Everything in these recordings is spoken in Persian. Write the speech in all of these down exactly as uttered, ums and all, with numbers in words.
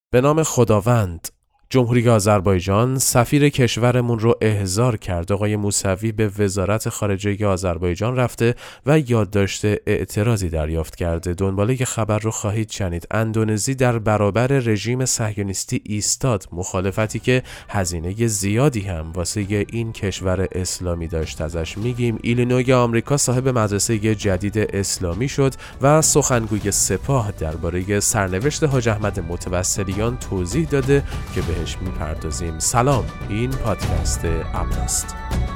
به نام خداوند. جمهوری آذربایجان سفیر کشورمون رو احضار کرد. آقای موسوی به وزارت خارجه آذربایجان رفته و یادداشت اعتراضی دریافت کرده. دنباله خبر رو خواهید شنید. اندونزی در برابر رژیم صهیونیستی ایستاد، مخالفتی که هزینه زیادی هم واسه این کشور اسلامی داشت. ازش میگیم. ایلینوی آمریکا صاحب مدرسه جدید اسلامی شد و سخنگوی سپاه درباره سرنوشت حاج احمد متوسلیان توضیح داده که به بهش میپردازیم. سلام، این پادکست ابلاست.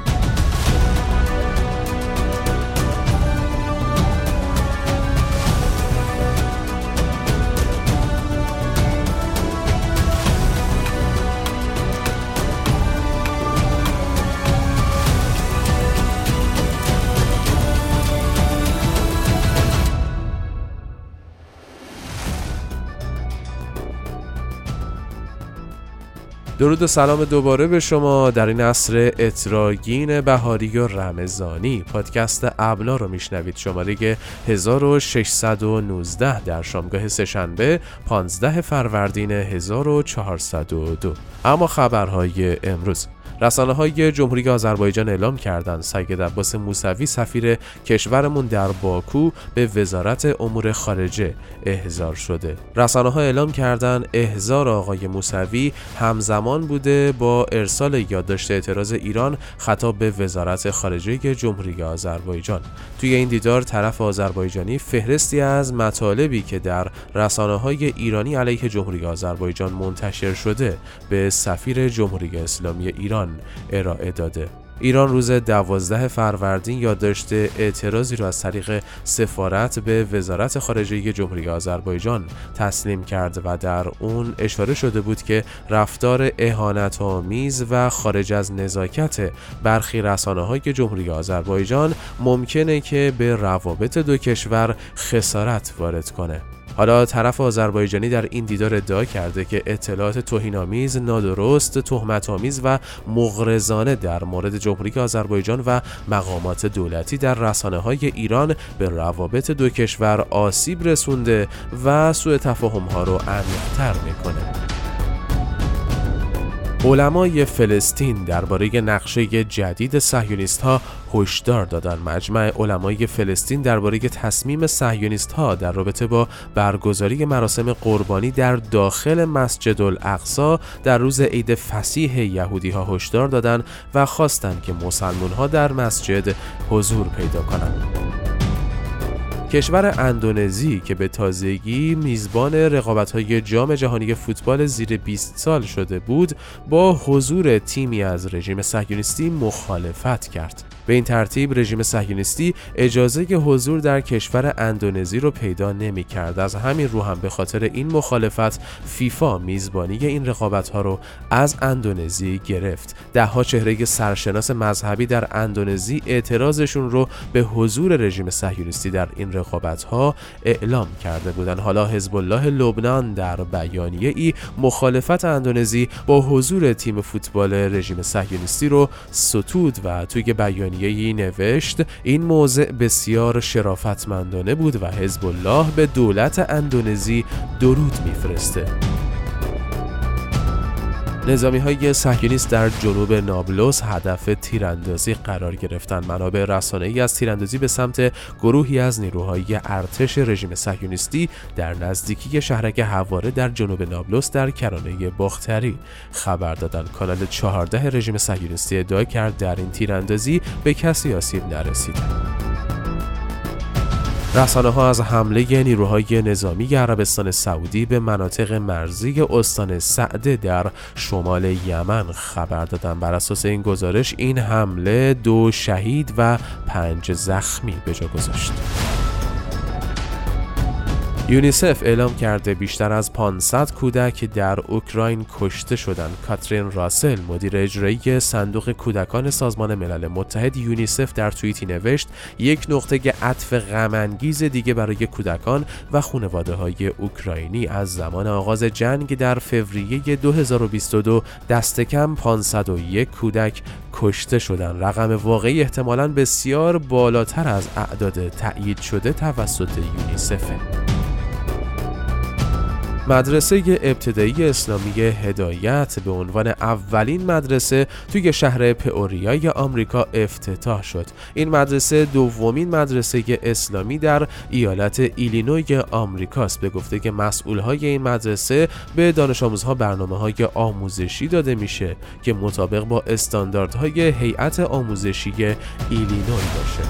درود و سلام دوباره به شما در این عصر اتراگین بهاری و رمضانی. پادکست ابلا رو میشنوید. شماره هزار و ششصد و نوزده در شامگاه سه‌شنبه پانزده فروردین هزار و چهارصد و دو. اما خبرهای امروز: رسانه‌های جمهوری آذربایجان اعلام کردند سید عباس موسوی سفیر کشورمون در باکو به وزارت امور خارجه احضار شده. رسانه‌ها اعلام کردند احضار آقای موسوی همزمان بوده با ارسال یادداشت اعتراض ایران خطاب به وزارت خارجه جمهوری آذربایجان. توی این دیدار طرف آذربایجانی فهرستی از مطالبی که در رسانه‌های ایرانی علیه جمهوری آذربایجان منتشر شده به سفیر جمهوری اسلامی ایران ارائه داده. ایران روز دوازده فروردین یادداشت اعتراضی را از طریق سفارت به وزارت خارجه جمهوری آذربایجان تسلیم کرد و در اون اشاره شده بود که رفتار اهانت‌آمیز و خارج از نزاکت برخی رسانه‌های جمهوری آذربایجان ممکنه که به روابط دو کشور خسارت وارد کنه. حالا طرف آذربایجانی در این دیدار ادعا کرده که اطلاعات توهین‌آمیز، نادرست، تهمت‌آمیز و مغرضانه در مورد جمهوری آذربایجان و مقامات دولتی در رسانه‌های ایران به روابط دو کشور آسیب رسونده و سوء تفاهم‌ها رو عمیق‌تر می‌کنه. علمای فلسطین درباره نقشه جدید صهیونیست‌ها هشدار دادند. مجمع علمای فلسطین درباره تصمیم صهیونیست‌ها در رابطه با برگزاری مراسم قربانی در داخل مسجد الاقصی در روز عید فصیح یهودی‌ها هشدار دادند و خواستند که مسلمان‌ها در مسجد حضور پیدا کنند. کشور اندونزی که به تازگی میزبان رقابت‌های جام جهانی فوتبال زیر بیست سال شده بود، با حضور تیمی از رژیم صهیونیستی مخالفت کرد. به این ترتیب رژیم صهیونیستی اجازه حضور در کشور اندونزی رو پیدا نمی‌کرد. از همین رو هم به خاطر این مخالفت فیفا میزبانی این رقابت‌ها رو از اندونزی گرفت. ده‌ها چهره سرشناس مذهبی در اندونزی اعتراضشون رو به حضور رژیم صهیونیستی در این رقابت‌ها اعلام کرده بودند. حالا حزب الله لبنان در بیانیه‌ای مخالفت اندونزی با حضور تیم فوتبال رژیم صهیونیستی رو ستود و توی بیانیه ای نوشت این موضع بسیار شرافتمندانه بود و حزب الله به دولت اندونزی درود میفرسته. نظامی‌های صهیونیست در جنوب نابلس هدف تیراندازی قرار گرفتند. منابع رسانه‌ای از تیراندازی به سمت گروهی از نیروهای ارتش رژیم صهیونیستی در نزدیکی شهرک حواره در جنوب نابلس در کرانه باختری خبر دادند. کانال چهارده رژیم صهیونیستی ادعا کرد در این تیراندازی به کسی آسیب نرسیده. رسانه‌ها از حمله نیروهای نظامی عربستان سعودی به مناطق مرزی استان سعده در شمال یمن خبر دادند. بر اساس این گزارش این حمله دو شهید و پنج زخمی به جا گذاشت. یونیسف اعلام کرده بیشتر از پانصد کودک در اوکراین کشته شدند. کاترین راسل، مدیر اجرایی صندوق کودکان سازمان ملل متحد یونیسف، در توییتی نوشت یک نقطه عطف غم‌انگیز دیگه برای کودکان و خانواده‌های اوکراینی. از زمان آغاز جنگ در فوریه دو هزار و بیست و دو دست کم پانصد و یک کودک کشته شدند. رقم واقعی احتمالاً بسیار بالاتر از اعداد تأیید شده توسط یونیسف. مدرسه ابتدایی اسلامی هدایت به عنوان اولین مدرسه توی شهر پئوریای آمریکا افتتاح شد. این مدرسه دومین مدرسه اسلامی در ایالت ایلینوی آمریکاست. به گفته که مسئولهای این مدرسه به دانش آموزها برنامه‌های آموزشی داده میشه که مطابق با استانداردهای هیئت آموزشی ایلینوی باشه.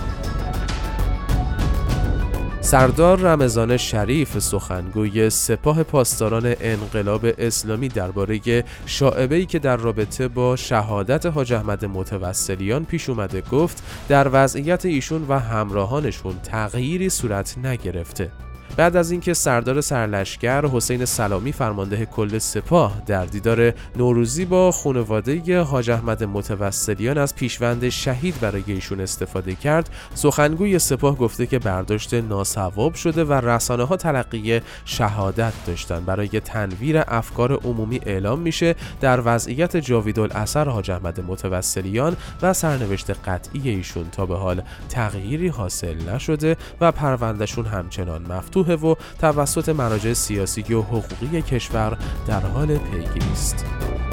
سردار رمضان شریف، سخنگوی سپاه پاسداران انقلاب اسلامی، درباره شائبه‌ای که در رابطه با شهادت حاج احمد متوسلیان پیش اومده گفت در وضعیت ایشون و همراهانشون تغییری صورت نگرفته. بعد از اینکه سردار سرلشکر حسین سلامی فرمانده کل سپاه در دیدار نوروزی با خانواده حاج احمد متوسلیان از پیشوند شهید برای ایشون استفاده کرد، سخنگوی سپاه گفته که برداشت ناصواب شده و رسانه‌ها تلقی شهادت داشتن. برای تنویر افکار عمومی اعلام میشه در وضعیت جاویدالاثر حاج احمد متوسلیان و سرنوشت قطعی ایشون تا به حال تغییری حاصل نشده و پروندهشون همچنان مفتوح و توسط مراجع سیاسی و حقوقی کشور در حال پیگیری است.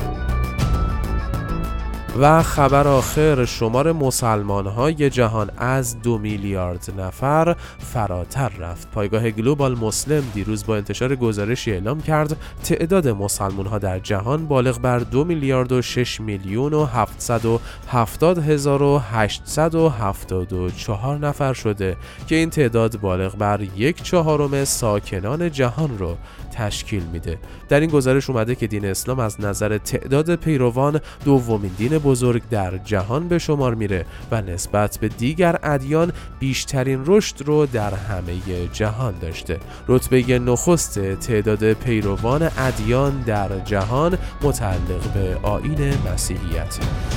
و خبر آخر، شمار مسلمان‌های جهان از دو میلیارد نفر فراتر رفت. پایگاه گلوبال مسلم دیروز با انتشار گزارشی اعلام کرد تعداد مسلمان‌ها در جهان بالغ بر دو میلیارد و شش میلیون و هفتصد و هفتاد هزار و هشتصد و هفتاد و چهار نفر شده که این تعداد بالغ بر یک چهارم ساکنان جهان رو تشکیل میده. در این گزارش اومده که دین اسلام از نظر تعداد پیروان دومین دین بزرگ در جهان به شمار میره و نسبت به دیگر ادیان بیشترین رشد رو در همه جهان داشته. رتبه نخست تعداد پیروان ادیان در جهان متعلق به آیین مسیحیت.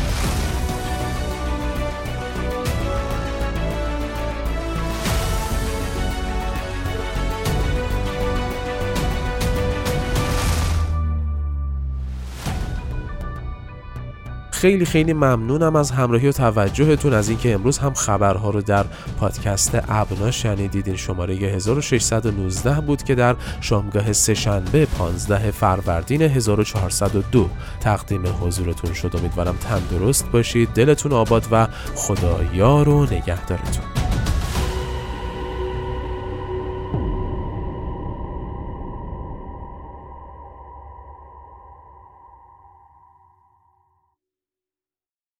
خیلی خیلی ممنونم از همراهی و توجهتون، از اینکه امروز هم خبرها رو در پادکست ابنا شنیدید. این شماره هزار و ششصد و نوزده بود که در شامگاه سه‌شنبه پانزده فروردین هزار و چهارصد و دو تقدیم حضورتون شد. امیدوارم تندرست باشید، دلتون آباد و خدا یار و نگهدارتون.